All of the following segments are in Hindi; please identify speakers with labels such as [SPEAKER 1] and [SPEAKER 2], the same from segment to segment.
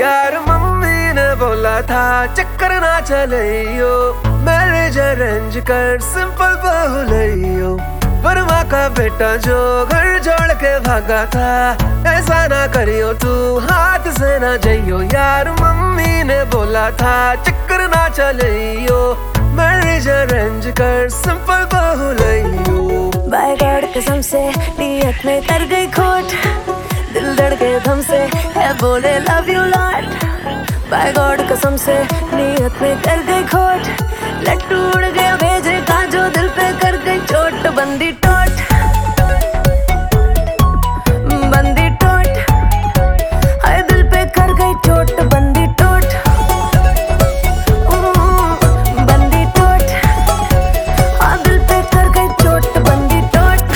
[SPEAKER 1] यार मम्मी ने बोला था चक्कर ना चलियो, मैरिज अरेंज कर सिंपल बहुलियो। वर्मा का बेटा जो घर जोड़ के भागा था, ऐसा ना करियो तू हाथ से ना जाइयो। यार मम्मी ने बोला था चक्कर ना चलियो, मैरिज अरेंज कर सिंपल बहुलियो।
[SPEAKER 2] बाय गॉड कसम से नियत में कर गई खोट, दिल धड़के धम से है बोले love you lot. By God कसम से नियत में कर गई खोट, लट्टू उड़ गया भेजे का जो दिल पे कर गई चोट। बंदी टोट बंदी टोट, हाय दिल पे कर गई चोट। बंदी टोट बंदी टोट, हाँ दिल पे कर गई चोट। बंदी टोट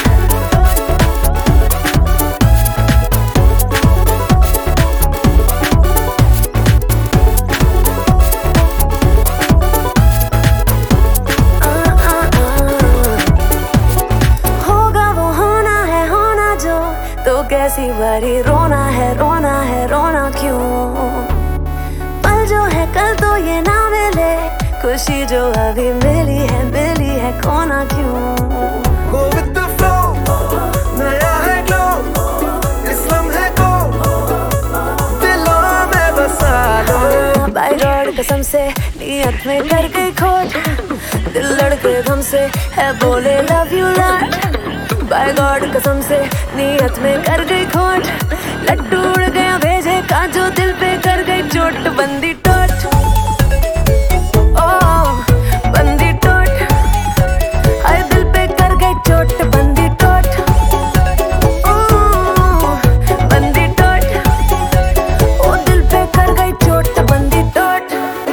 [SPEAKER 2] तो कैसी बारी रोना है रोना क्यों। पल जो है कल तो ये ना मिले, खुशी जो अभी मिली है खोना क्यों।
[SPEAKER 1] Go with the flow, नया है glow, इस लम्हे को दिलों में बसा लो।
[SPEAKER 2] बाय गॉड कसम से नियत में कर गई खोट, दिल लड़के धम से है बोले love you lot. By God कसम से नियत में कर गई खोट, लड्डू उड़ गया भेजे का जो दिल पे कर गई चोट। बंदी टोट ओ बंदी टोट, हाय दिल पे कर गई चोट। बंदी टोट ओ बंदी टोट, ओ दिल पे कर गई चोट। बंदी टोट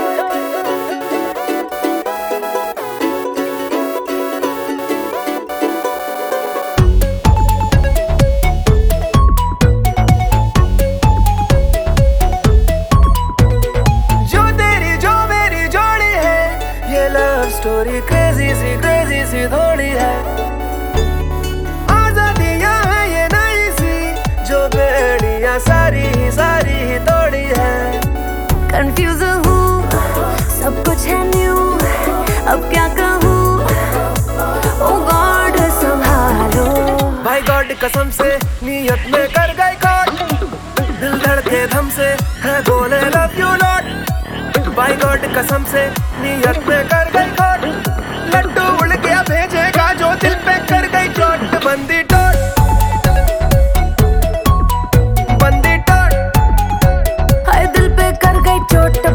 [SPEAKER 1] स्टोरी क्रेजी सी थोड़ी है, आजादियां है ये नई सी जो बेड़ियां सारी ही तोड़ी है।
[SPEAKER 2] कंफ्यूज हूँ सब कुछ है न्यू, अब क्या कहूँ ओ गॉड संभालो।
[SPEAKER 1] बाय गॉड कसम से नियत में कर गई खोट, दिल धड़के धम से है बोले love you lot. By God कसम से नियत में कर गई खोट, लड्डू उड़ गया भेजेगा जो दिल पे कर गई चोट। बंदी टोट
[SPEAKER 2] बंदी टोट, हाय दिल पे कर गई चोट।